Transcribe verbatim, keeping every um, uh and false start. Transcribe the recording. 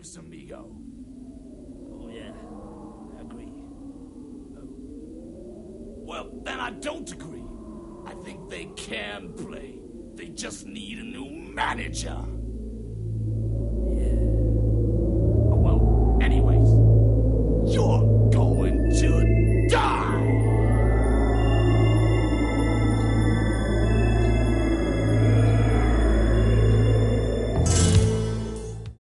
lives, amigo. Oh, yeah. I agree. Well, then I don't agree. I think they can play. They just need a new manager.